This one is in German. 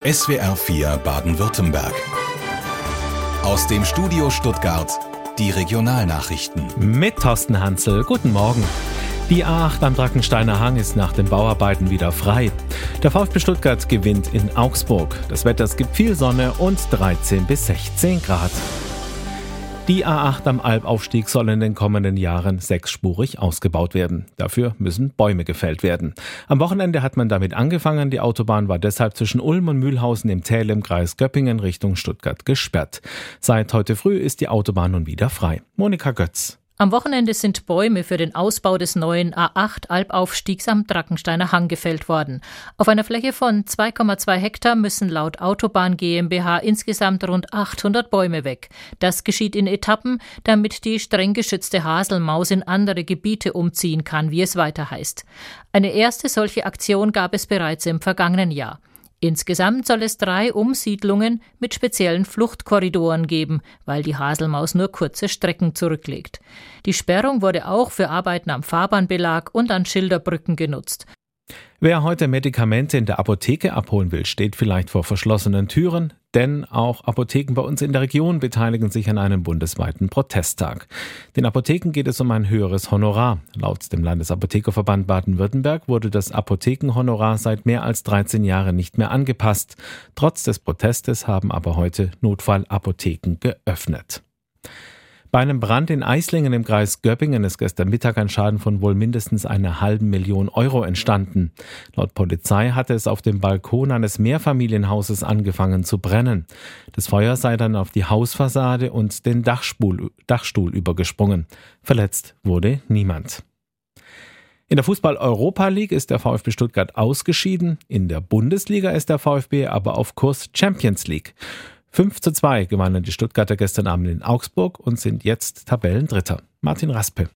SWR 4 Baden-Württemberg. Aus dem Studio Stuttgart, die Regionalnachrichten. Mit Thorsten Hansel, guten Morgen. Die A8 am Drackensteiner Hang ist nach den Bauarbeiten wieder frei. Der VfB Stuttgart gewinnt in Augsburg. Das Wetter, es gibt viel Sonne und 13 bis 16 Grad. Die A8 am Albaufstieg soll in den kommenden Jahren sechsspurig ausgebaut werden. Dafür müssen Bäume gefällt werden. Am Wochenende hat man damit angefangen. Die Autobahn war deshalb zwischen Ulm und Mühlhausen im Täl im Kreis Göppingen Richtung Stuttgart gesperrt. Seit heute früh ist die Autobahn nun wieder frei. Monika Götz. Am Wochenende sind Bäume für den Ausbau des neuen A8 Albaufstiegs am Drackensteiner Hang gefällt worden. Auf einer Fläche von 2,2 Hektar müssen laut Autobahn GmbH insgesamt rund 800 Bäume weg. Das geschieht in Etappen, damit die streng geschützte Haselmaus in andere Gebiete umziehen kann, wie es weiter heißt. Eine erste solche Aktion gab es bereits im vergangenen Jahr. Insgesamt soll es 3 Umsiedlungen mit speziellen Fluchtkorridoren geben, weil die Haselmaus nur kurze Strecken zurücklegt. Die Sperrung wurde auch für Arbeiten am Fahrbahnbelag und an Schilderbrücken genutzt. Wer heute Medikamente in der Apotheke abholen will, steht vielleicht vor verschlossenen Türen, denn auch Apotheken bei uns in der Region beteiligen sich an einem bundesweiten Protesttag. Den Apotheken geht es um ein höheres Honorar. Laut dem Landesapothekerverband Baden-Württemberg wurde das Apothekenhonorar seit mehr als 13 Jahren nicht mehr angepasst. Trotz des Protestes haben aber heute Notfallapotheken geöffnet. Bei einem Brand in Eislingen im Kreis Göppingen ist gestern Mittag ein Schaden von wohl mindestens 500.000 Euro entstanden. Laut Polizei hatte es auf dem Balkon eines Mehrfamilienhauses angefangen zu brennen. Das Feuer sei dann auf die Hausfassade und den Dachstuhl übergesprungen. Verletzt wurde niemand. In der Fußball-Europa League ist der VfB Stuttgart ausgeschieden. In der Bundesliga ist der VfB aber auf Kurs Champions League. 5:2 gewannen die Stuttgarter gestern Abend in Augsburg und sind jetzt Tabellendritter. Martin Raspe.